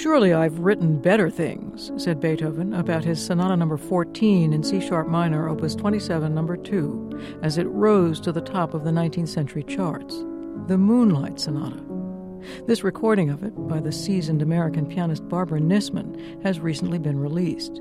"Surely I've written better things," said Beethoven about his Sonata No. 14 in C-sharp minor, Opus 27, No. 2, as it rose to the top of the 19th century charts, the Moonlight Sonata. This recording of it, by the seasoned American pianist Barbara Nisman, has recently been released.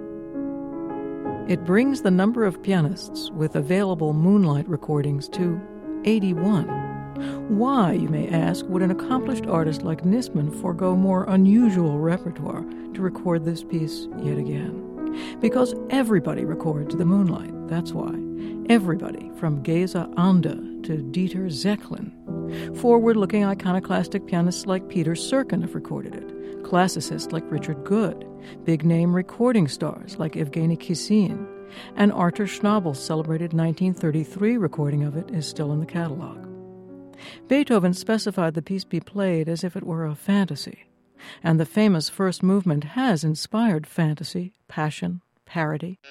It brings the number of pianists with available Moonlight recordings to 81. Why, you may ask, would an accomplished artist like Nisman forego more unusual repertoire to record this piece yet again? Because everybody records the Moonlight, that's why. Everybody, from Geza Anda to Dieter Zechlin. Forward-looking iconoclastic pianists like Peter Serkin have recorded it, classicists like Richard Good, big-name recording stars like Evgeny Kissin, and Artur Schnabel's celebrated 1933 recording of it is still in the catalog. Beethoven specified the piece be played as if it were a fantasy, and the famous first movement has inspired fantasy, passion, parody.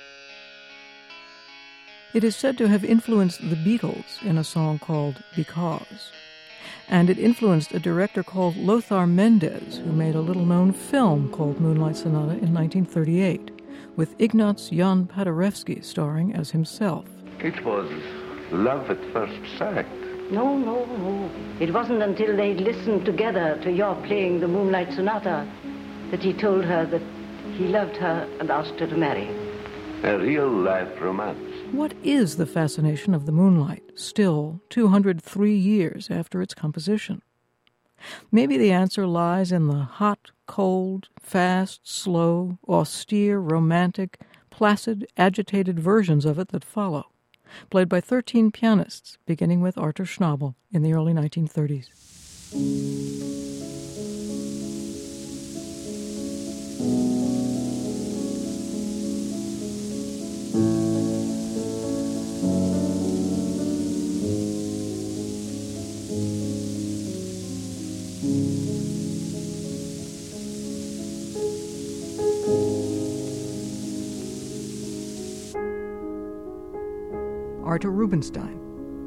It is said to have influenced the Beatles in a song called Because, and it influenced a director called Lothar Mendez, who made a little-known film called Moonlight Sonata in 1938, with Ignaz Jan Paderewski starring as himself. It was love at first sight. No. It wasn't until they listened together to your playing the Moonlight Sonata that he told her that he loved her and asked her to marry. A real-life romance. What is the fascination of the Moonlight, still 203 years after its composition? Maybe the answer lies in the hot, cold, fast, slow, austere, romantic, placid, agitated versions of it that follow, played by 13 pianists, beginning with Artur Schnabel in the early 1930s. Artur Rubinstein.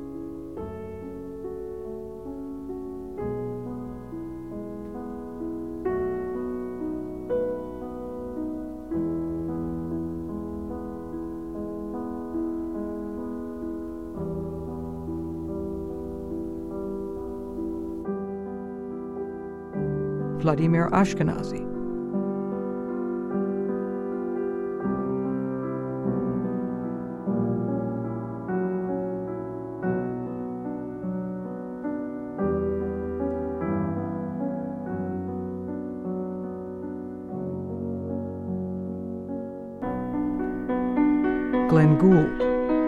Vladimir Ashkenazy. Glenn Gould.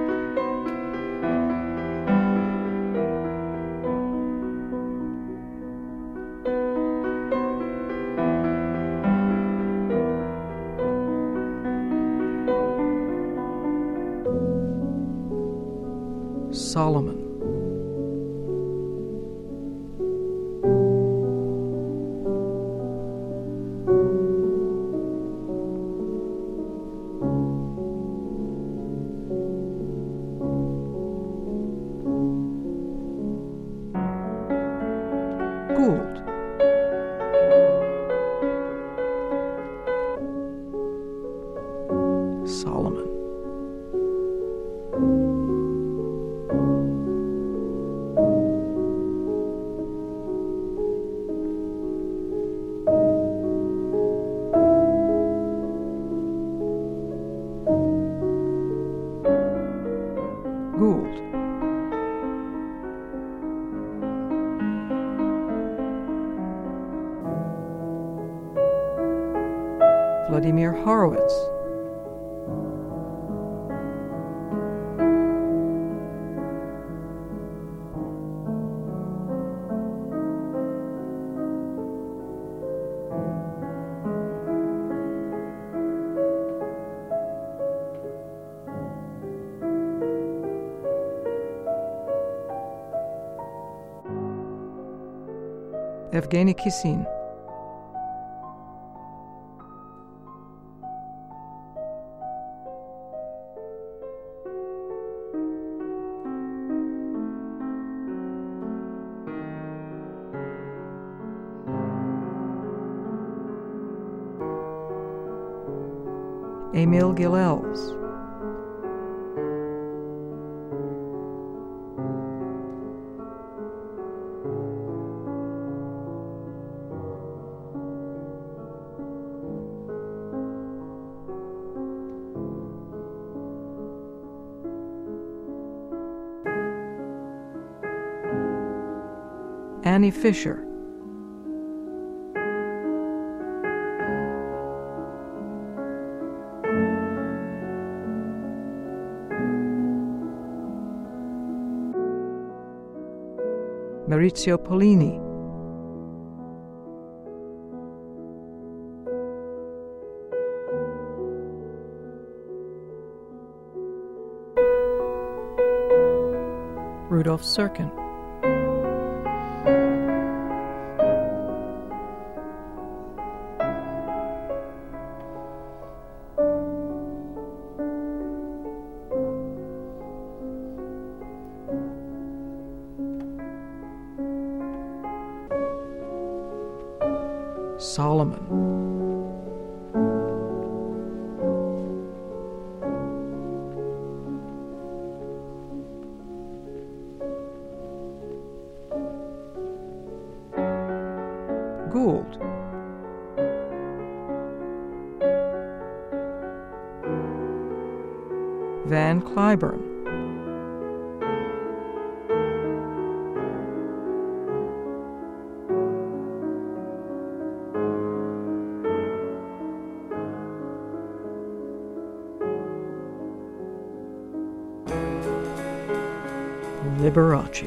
Solomon. Gould. Solomon. Gould. Vladimir Horowitz. Evgeny Kissin. Emil Gilels. Annie Fisher. Maurizio Pollini. Rudolf Serkin. Solomon. Gould. Van Cliburn. Liberace.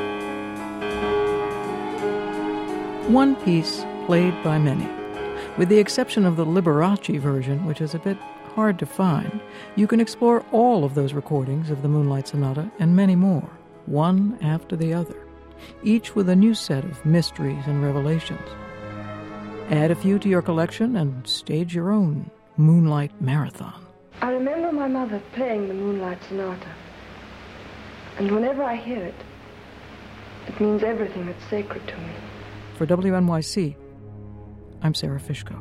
One piece played by many. With the exception of the Liberace version, which is a bit hard to find, you can explore all of those recordings of the Moonlight Sonata and many more, one after the other, each with a new set of mysteries and revelations. Add a few to your collection and stage your own Moonlight Marathon. I remember my mother playing the Moonlight Sonata. And whenever I hear it, it means everything that's sacred to me. For WNYC, I'm Sarah Fishko.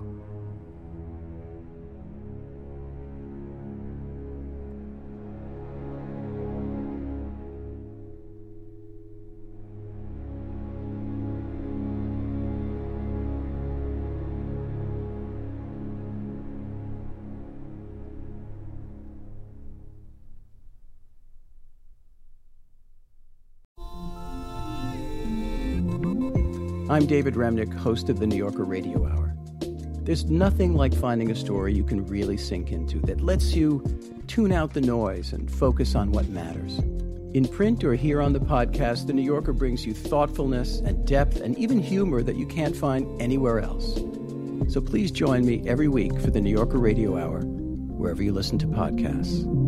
I'm David Remnick, host of the New Yorker Radio Hour. There's nothing like finding a story you can really sink into that lets you tune out the noise and focus on what matters. In print or here on the podcast, the New Yorker brings you thoughtfulness and depth and even humor that you can't find anywhere else. So please join me every week for the New Yorker Radio Hour, wherever you listen to podcasts.